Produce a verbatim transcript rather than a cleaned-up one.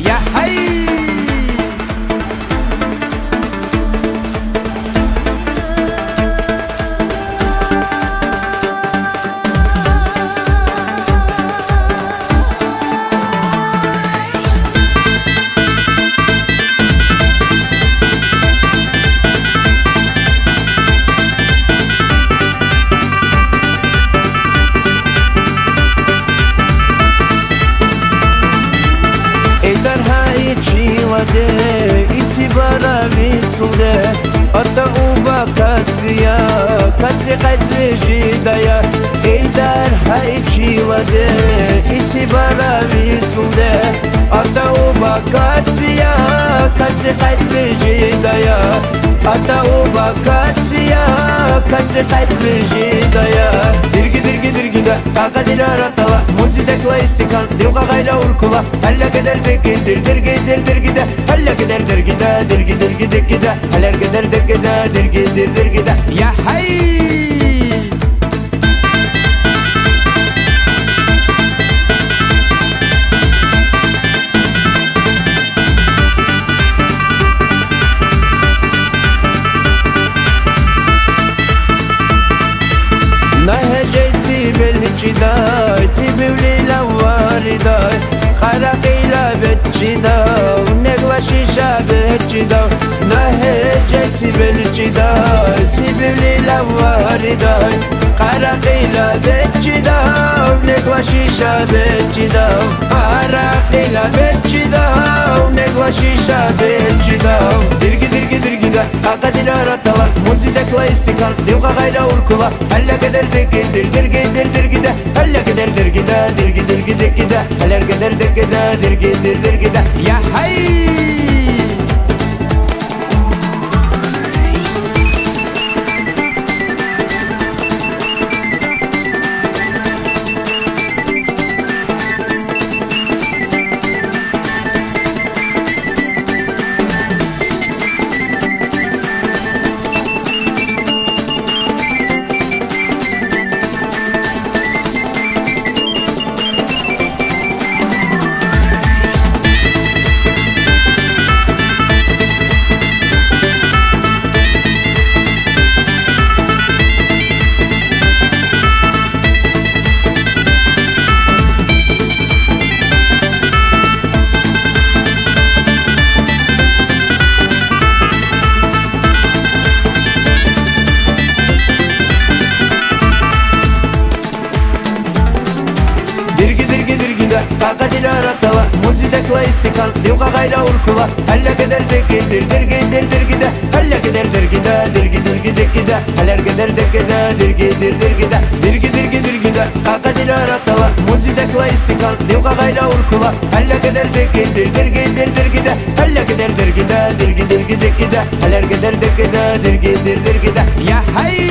يا حي. itibar'a visude Ata uba katsiya Katsi katsi jidaya Eidar hay chilade Itibar'a visude Ata uba katsiya Katsi katsi jidaya Ata uba katsiya Katsi katsi jidaya Dirgi dirgi dirgi da Kaka dilar atala Muzidekla istikan Dilga gayla urkula Halla keder deki dir dirgi dir dirgi da Halla keder dirgi da dirgi dirgi dirgi da Haller keder dirgi da dirgi dir dirgi da يا حي. belçiday Tibivli lavariday Karakıyla betçiday Negla şişa betçiday Naheceti belçiday Tibivli lavariday Karakıyla betçiday Negla şişa betçiday Karakıyla betçiday Negla şişa betçiday Dirgi dirgi dirgi da Kaka dilar atala Muzidekla istikan Dilga gayla urkula Halla keder deki dir dirgi dir dirgi da Halla keder dirgi da dirgi dirgi dirgi da Haller keder dirgi da dirgi dir dirgi da يا حي. Kaka dilar atala Muzidekla istikan Dilga gayla urkula Halla keder deki dir dirgi dir dirgi da Halla keder dirgi da dirgi dirgi dirgi da Haller keder dirgi da dirgi dir dirgi da Dirgi dirgi dirgi da Kaka dilar atala Muzidekla istikan Dilga gayla urkula Halla keder deki dir dirgi dir dirgi da Halla keder dirgi da dirgi dirgi dirgi da Haller keder dirgi da dirgi dir dirgi da يا حي.